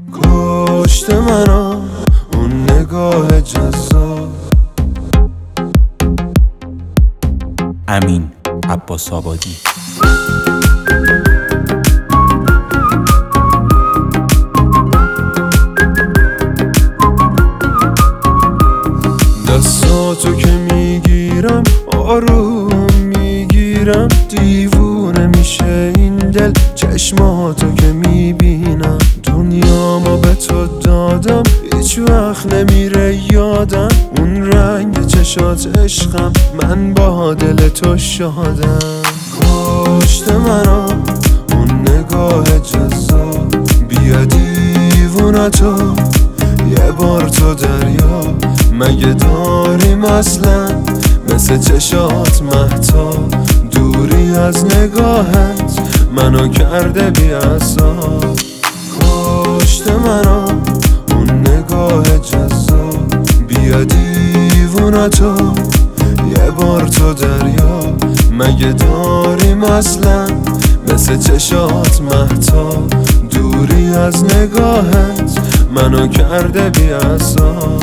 کشت منو اون نگاه جذاب. امین عباس آبادی. دستاتو که میگیرم آروم میگیرم، دیوونه میشه این دل چشماتو که میبینم. دنیامو به تو دادم هیچ وقت نمیره یادم، اون رنگ چشات عشقم، من با دل تو شادم. کشت منو اون نگاه جذاب، بیا دیوونه تو یه بار تو دریا، مگه داریم اصلا مثل چشات مهتاب؟ دوری از نگاهت منو کرده بی اعصاب. کشت منو اون نگاه جذاب، بیا دیوونه تو یه بار تو دریا، مگه داریم اصلا مثل چشات مهتاب؟ دوری از نگاهت منو کرده بی اعصاب.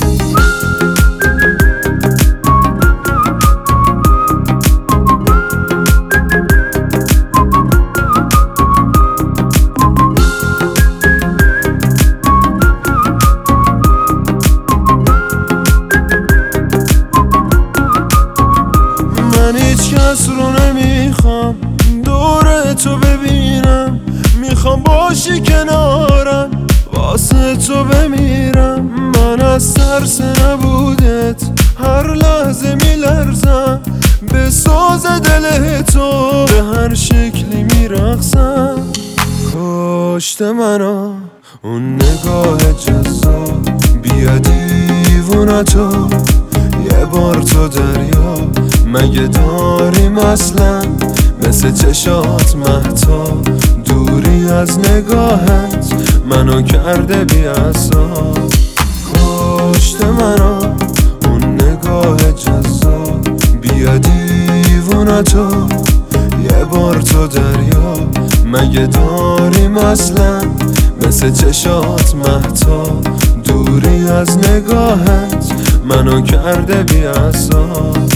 من هیچ کس رو نمیخوام دور تو ببینم، میخوام باشی کنارم واسه تو بمیرم. من از ترس نبودت هر لحظه میلرزم، به ساز دل تو به هر شکلی میرقصم. کشت منو اون نگاه جذاب، بیا دیوونه تو یه بار تو دریا، مگه داریم اصلا مثل چشات مهتاب؟ دوری از نگاهت منو کرده بی اعصاب. کشت منو اون نگاه جذاب، بیا دیوونه تو یه بار تو دریا، مگه داریم اصلا مثل چشات مهتاب؟ دوری از نگاهت منو کرده بی اعصاب.